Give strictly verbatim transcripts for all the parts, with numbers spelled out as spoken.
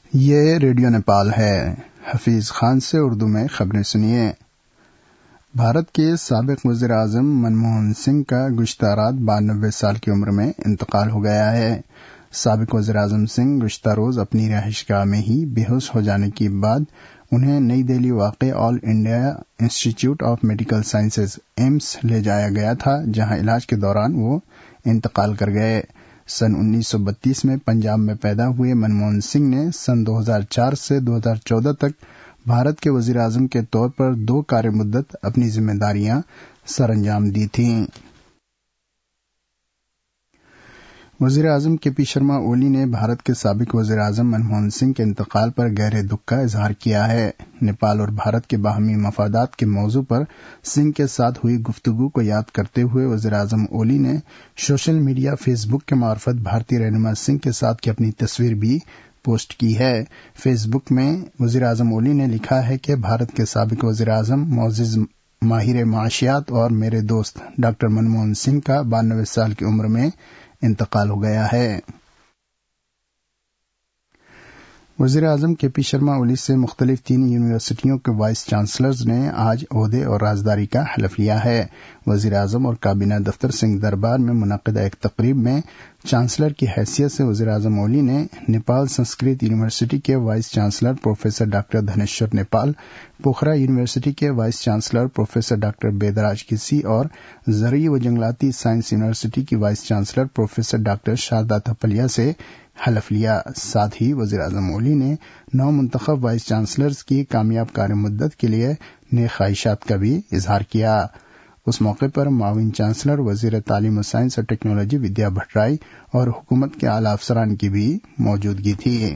یہ ریڈیو نیپال ہے۔ حفیظ خان سے اردو میں خبریں سنیے۔ بھارت کے سابق وزیر اعظم منموہن سنگھ کا گزشتہ رات بانوے سال کی عمر میں انتقال ہو گیا ہے۔ سابق وزیر اعظم سنگھ گزشتہ روز اپنی رہائش گاہ میں ہی بے ہوش ہو جانے کے بعد انہیں نئی دہلی واقع آل انڈیا انسٹی ٹیوٹ آف میڈیکل سائنسز ایمس لے جایا گیا تھا، جہاں علاج کے دوران وہ انتقال کر گئے۔ سن انیس سو بتیس میں پنجاب میں پیدا ہوئے منموہن سنگھ نے سن دو ہزار چار سے دو ہزار چودہ تک بھارت کے وزیر اعظم کے طور پر دو کار مدت اپنی ذمہ داریاں سر انجام دی تھیں۔ وزیر اعظم کے پی شرما اولی نے بھارت کے سابق وزیر اعظم منموہن سنگھ کے انتقال پر گہرے دکھ کا اظہار کیا ہے۔ نیپال اور بھارت کے باہمی مفادات کے موضوع پر سنگھ کے ساتھ ہوئی گفتگو کو یاد کرتے ہوئے وزیر اعظم اولی نے سوشل میڈیا فیس بک کے معرفت بھارتی رہنما سنگھ کے ساتھ کی اپنی تصویر بھی پوسٹ کی ہے۔ فیس بک میں وزیر اعظم اولی نے لکھا ہے کہ بھارت کے سابق وزیر اعظم معزز ماہر معاشیات اور میرے دوست ڈاکٹر منموہن سنگھ کا بانوے سال کی عمر میں انتقال ہو گیا ہے۔ وزیر اعظم کے پی شرما اولی سے مختلف تین یونیورسٹیوں کے وائس چانسلرز نے آج عہدے اور رازداری کا حلف لیا ہے۔ وزیر اعظم اور کابینہ دفتر سنگھ دربار میں منعقدہ ایک تقریب میں چانسلر کی حیثیت سے وزیر اعظم اولی نے نیپال سنسکرت یونیورسٹی کے vice chancellor professor doctor Dhaneshwar Nepal, Pokhara university کے vice chancellor professor doctor Bedraj کسی اور زرعی و جنگلاتی سائنس یونیورسٹی کی vice chancellor professor doctor Sharda Thapliya سے حلف لیا۔ ساتھ ہی وزیر اعظم اولی نے نو منتخب وائس چانسلرز کی کامیاب کار مدت کے لیے نیک خواہشات کا بھی اظہار کیا۔ اس موقع پر معاون چانسلر وزیر تعلیم و سائنس اور ٹیکنالوجی ودیا بھٹرائی اور حکومت کے اعلی افسران کی بھی موجودگی تھی۔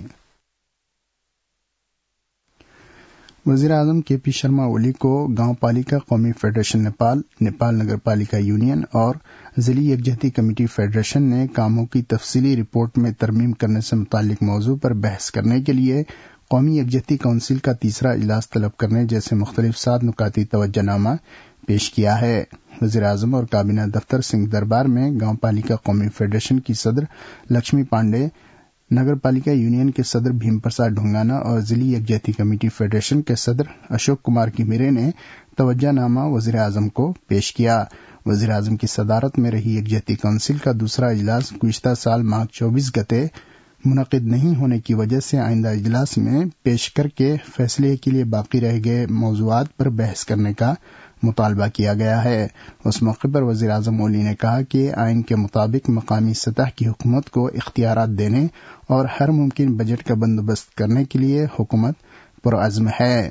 وزیر اعظم کے پی شرما اولی کو گاؤں پالیکا قومی فیڈریشن نیپال، نیپال نگر پالیکا یونین اور ضلعی یکجہتی کمیٹی فیڈریشن نے کاموں کی تفصیلی رپورٹ میں ترمیم کرنے سے متعلق موضوع پر بحث کرنے کے لیے قومی یکجہتی کونسل کا تیسرا اجلاس طلب کرنے جیسے مختلف سات نکاتی توجہ نامہ پیش کیا ہے۔ وزیر اعظم اور کابینہ دفتر سنگھ دربار میں گاؤں پالیکا قومی فیڈریشن کی صدر لکشمی پانڈے، نگر پالیکا یونین کے صدر بھیم پرساد ڈھونگانا اور ضلعی یکجہتی کمیٹی فیڈریشن کے صدر اشوک کمار کی میرے نے توجہ نامہ وزیر اعظم کو پیش کیا۔ وزیر اعظم کی صدارت میں رہی یکجہتی کونسل کا دوسرا اجلاس گزشتہ سال مارچ چوبیس گتے منعقد نہیں ہونے کی وجہ سے آئندہ اجلاس میں پیش کر کے فیصلے کے لیے باقی رہ گئے موضوعات پر بحث کرنے کا مطالبہ کیا گیا ہے۔ اس موقع پر وزیر اعظم اولی نے کہا کہ آئین کے مطابق مقامی سطح کی حکومت کو اختیارات دینے اور ہر ممکن بجٹ کا بندوبست کرنے کے لیے حکومت پرعزم ہے۔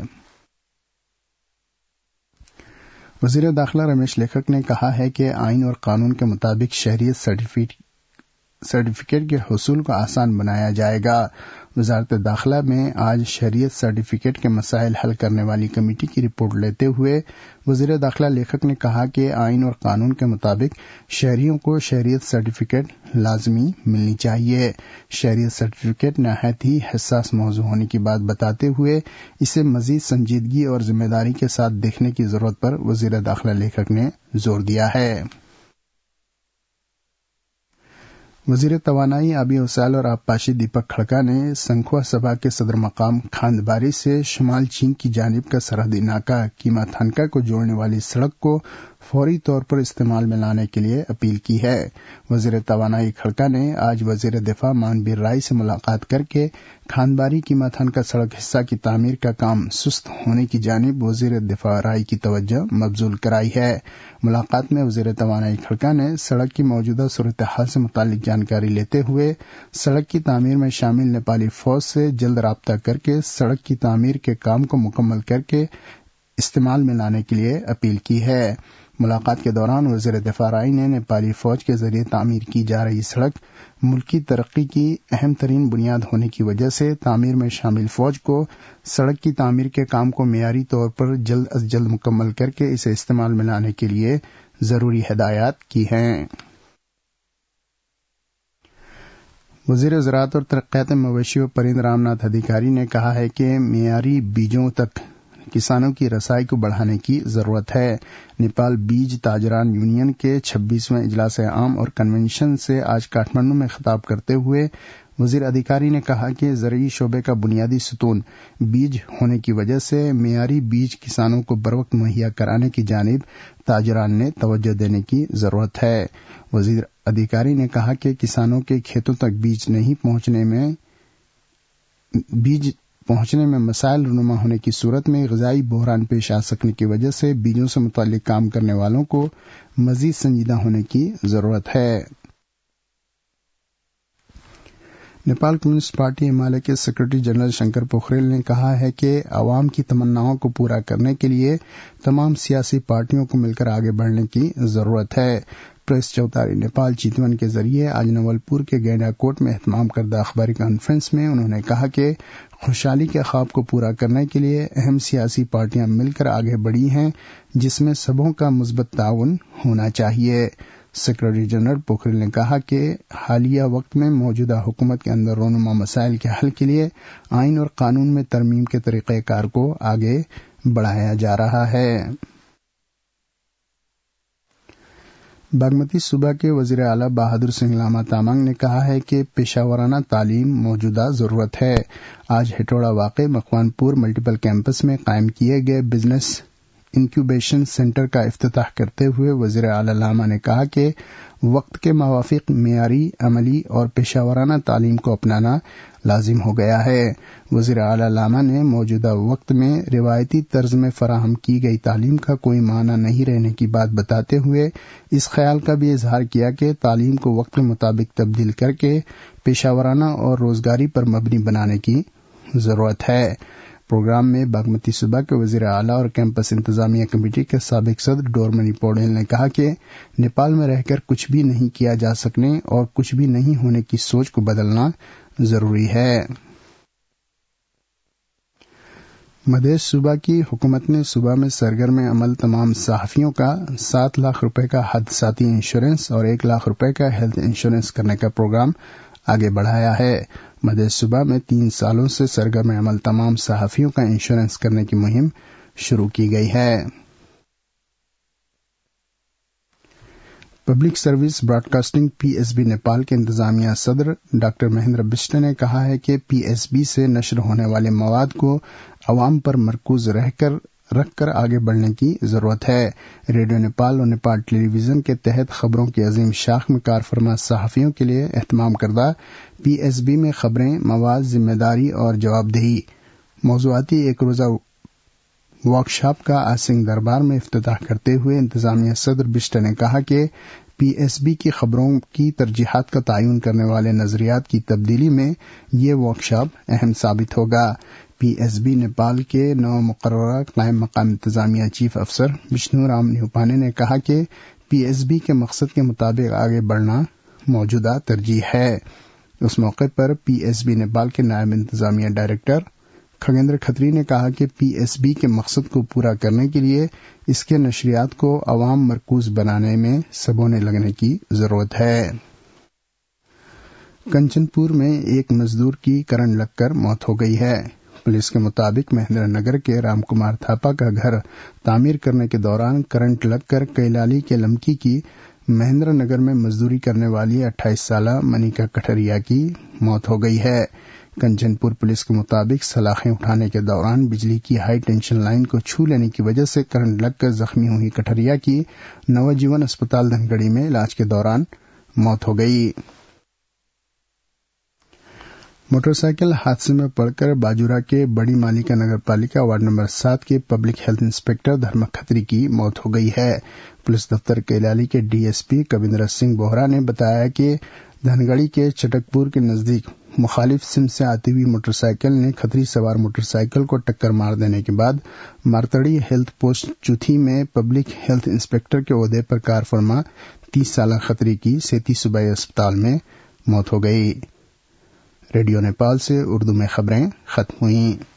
وزیر داخلہ رمیش لیکھک نے کہا ہے کہ آئین اور قانون کے مطابق شہریت سرٹیفکیٹ کے حصول کو آسان بنایا جائے گا۔ وزارت داخلہ میں آج شہریت سرٹیفکیٹ کے مسائل حل کرنے والی کمیٹی کی رپورٹ لیتے ہوئے وزیر داخلہ لیکھک نے کہا کہ آئین اور قانون کے مطابق شہریوں کو شہریت سرٹیفکیٹ لازمی ملنی چاہیے۔ شہریت سرٹیفکیٹ نہایت ہی حساس موضوع ہونے کی بات بتاتے ہوئے اسے مزید سنجیدگی اور ذمہ داری کے ساتھ دیکھنے کی ضرورت پر وزیر داخلہ لیکھک نے زور دیا ہے۔ وزیر توانائی، آبی وسائل اور آبپاشی دیپک کھڑکا نے سنکھوا سبھا کے صدر مقام کھاندباری سے شمال چین کی جانب کا سرحدی ناکہ کیما تھانکا کو جوڑنے والی سڑک کو فوری طور پر استعمال میں لانے کے لیے اپیل کی ہے۔ وزیر توانائی کھڑکا نے آج وزیر دفاع مانبیر رائے سے ملاقات کر کے کھاندباری کیما تھانکا سڑک حصہ کی تعمیر کا کام سست ہونے کی جانب وزیر دفاع رائے کی توجہ مبذول کرائی ہے۔ ملاقات میں وزیر توانائی کھڑکا نے سڑک کی موجودہ صورتحال سے متعلق جانکاری لیتے ہوئے سڑک کی تعمیر میں شامل نیپالی فوج سے جلد رابطہ کر کے سڑک کی تعمیر کے کام کو مکمل کر کے استعمال میں لانے کے لیے اپیل کی ہے۔ ملاقات کے دوران وزیر دفاع رائے نے نیپالی فوج کے ذریعے تعمیر کی جا رہی سڑک ملکی ترقی کی اہم ترین بنیاد ہونے کی وجہ سے تعمیر میں شامل فوج کو سڑک کی تعمیر کے کام کو معیاری طور پر جلد از جلد مکمل کر کے اسے استعمال میں لانے کے لیے ضروری ہدایات کی ہیں۔ وزیر زراعت اور ترقیات مویشی و پرند رام ناتھ ادھیکاری نے کہا ہے کہ معیاری بیجوں تک کسانوں کی رسائی کو بڑھانے کی ضرورت ہے۔ نیپال بیج تاجران یونین کے چھبیسویں اجلاس عام اور کنونشن سے آج کاٹھمنڈو میں خطاب کرتے ہوئے وزیر ادھیکاری نے کہا کہ زرعی شعبے کا بنیادی ستون بیج ہونے کی وجہ سے معیاری بیج کسانوں کو بروقت مہیا کرانے کی جانب تاجران نے توجہ دینے کی ضرورت ہے۔ وزیر ادھیکاری نے کہا کہ کسانوں کے کھیتوں تک بیج نہیں پہنچنے میں بیج پہنچنے میں مسائل رونما ہونے کی صورت میں غذائی بحران پیش آ سکنے کی وجہ سے بیجوں سے متعلق کام کرنے والوں کو مزید سنجیدہ ہونے کی ضرورت ہے۔ نیپال کمیونسٹ پارٹی ہمالیہ کے سیکرٹری جنرل شنکر پوکھریل نے کہا ہے کہ عوام کی تمناؤں کو پورا کرنے کے لیے تمام سیاسی پارٹیوں کو مل کر آگے بڑھنے کی ضرورت ہے۔ پریس چوتھاری نیپال چیتون کے ذریعے آج نول پور کے گینڈا کوٹ میں اہتمام کردہ اخباری کانفرنس میں انہوں نے کہا کہ خوشحالی کے خواب کو پورا کرنے کے لیے اہم سیاسی پارٹیاں مل کر آگے بڑھی ہیں، جس میں سبوں کا مثبت تعاون ہونا چاہیے۔ سیکرٹری جنرل پوکھریل نے کہا کہ حالیہ وقت میں موجودہ حکومت کے اندر رونما مسائل کے حل کے لیے آئین اور قانون میں ترمیم کے طریقہ کار کو آگے بڑھایا جا رہا ہے۔ باگمتی صوبہ کے وزیر اعلیٰ بہادر سنگھ لاما تامنگ نے کہا ہے کہ پیشہ ورانہ تعلیم موجودہ ضرورت ہے۔ آج ہٹوڑا واقع مکوان پور ملٹیپل کیمپس میں قائم کیے گئے بزنس انکیوبیشن سینٹر کا افتتاح کرتے ہوئے وزیر اعلیٰ لاما نے کہا کہ وقت کے موافق معیاری، عملی اور پیشہ ورانہ تعلیم کو اپنانا لازم ہو گیا ہے۔ وزیر اعلیٰ لاما نے موجودہ وقت میں روایتی طرز میں فراہم کی گئی تعلیم کا کوئی معنی نہیں رہنے کی بات بتاتے ہوئے اس خیال کا بھی اظہار کیا کہ تعلیم کو وقت کے مطابق تبدیل کر کے پیشہ ورانہ اور روزگاری پر مبنی بنانے کی ضرورت ہے۔ پروگرام میں باگمتی صوبہ کے وزیر اعلیٰ اور کیمپس انتظامیہ کمیٹی کے سابق صدر ڈورمنی پوڈیل نے کہا کہ نیپال میں رہ کر کچھ بھی نہیں کیا جا سکنے اور کچھ بھی نہیں ہونے کی سوچ کو بدلنا ضروری ہے۔ مدھیہ صوبہ کی حکومت نے صوبہ میں سرگرم عمل تمام صحافیوں کا سات لاکھ روپے کا حادثاتی انشورنس اور ایک لاکھ روپے کا ہیلتھ انشورنس کرنے کا پروگرام آگے بڑھایا ہے۔ مدھیہ صوبہ میں تین سالوں سے سرگرم عمل تمام صحافیوں کا انشورنس کرنے کی مہم شروع کی گئی ہے۔ Public service broadcasting P S B Nepal کے انتظامیہ صدر ڈاکٹر مہندر بسٹ نے کہا ہے کہ پی ایس بی سے نشر ہونے والے مواد کو عوام پر مرکوز رہ کر رکھ کر آگے بڑھنے کی ضرورت ہے۔ ریڈیو نیپال اور نیپال ٹیلی ویژن کے تحت خبروں کی عظیم شاخ میں کار فرما صحافیوں کے لیے اہتمام کردہ پی ایس بی میں خبریں، مواد، ذمہ داری اور جواب دہی موضوعاتی ایک روزہ ورکشاپ کا آج سنگھ دربار میں افتتاح کرتے ہوئے انتظامیہ صدر بسٹ نے کہا کہ پی ایس بی کی خبروں کی ترجیحات کا تعین کرنے والے نظریات کی تبدیلی میں یہ ورکشاپ اہم ثابت ہوگا۔ پی ایس بی نیپال کے نو مقررہ قائم مقام انتظامیہ چیف افسر وشنو رام نیوپانے نے کہا کہ پی ایس بی کے مقصد کے مطابق آگے بڑھنا موجودہ ترجیح ہے۔ اس موقع پر پی ایس بی نیپال کے نائب انتظامیہ ڈائریکٹر کھگیندر کھتری نے کہا کہ پی ایس بی کے مقصد کو پورا کرنے کے لیے اس کے نشریات کو عوام مرکوز بنانے میں سبوں نے لگنے کی ضرورت ہے۔ کنچن پور میں ایک مزدور کی کرنٹ لگ کر موت ہو گئی ہے۔ پولیس کے مطابق مہندر نگر کے رام کمار تھاپا کا گھر تعمیر کرنے کے دوران کرنٹ لگ کر کیلالی کے لمکی کی مہندر نگر میں مزدوری کرنے والی اٹھائیس سالہ منیکا کٹریا کی موت ہو گئی ہے۔ کنچن پور پولیس کے مطابق سلاخیں اٹھانے کے دوران بجلی کی ہائی ٹینشن لائن کو چھو لینے کی وجہ سے کرنٹ لگ کر زخمی ہوئی کٹریا کی نوجیون اسپتال دھنگڑی میں علاج کے دوران موت ہو گئی۔ موٹر سائیکل حادثے میں پڑ کر باجورا کے بڑی مالیکا نگر پالیکا وارڈ نمبر سات کے پبلک ہیلتھ انسپکٹر دھرم کھتری کی موت ہو گئی ہے۔ پولیس دفتر کیلالی کے D S P Kabindra Singh Bohara نے بتایا کہ دھنگڑی کے چٹک پور کے نزدیک مخالف سمت سے آتی ہوئی موٹر سائیکل نے کھتری سوار موٹر سائیکل کو ٹکر مار دینے کے بعد مارتڑی ہیلتھ پوسٹ چوتھی میں پبلک ہیلتھ انسپکٹر کے عہدے پر کار فرما تیس سالہ کھتری کی سیتی صوبائی اسپتال میں موت ہو گئی۔ ریڈیو نیپال سے اردو میں خبریں ختم ہوئیں۔